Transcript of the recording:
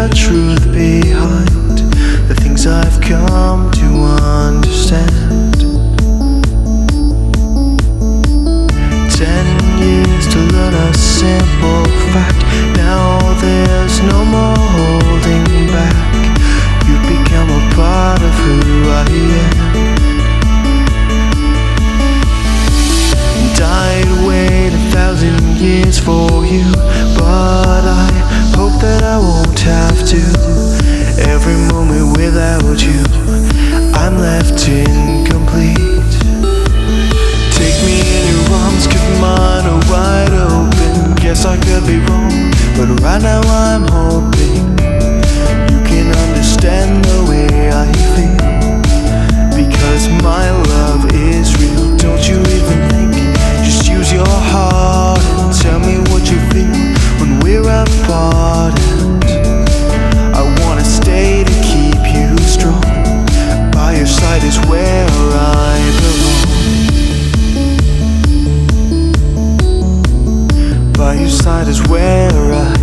the truth behind the things I've come to understand. 10 years to learn a simple fact. Now there's no more holding back. You've become a part of who I am. And I'd wait 1,000 years for you, but I hope that I won't have to. Every moment without you, I'm left incomplete. Take me in your arms, keep mine wide open. Guess I could be wrong, but right now I'm hoping you can understand the way I feel. Because my love is real. Don't you even think, just use your heart and tell me what you feel when we're apart. And I wanna stay to keep you strong. By your side is where I belong. By your side is where I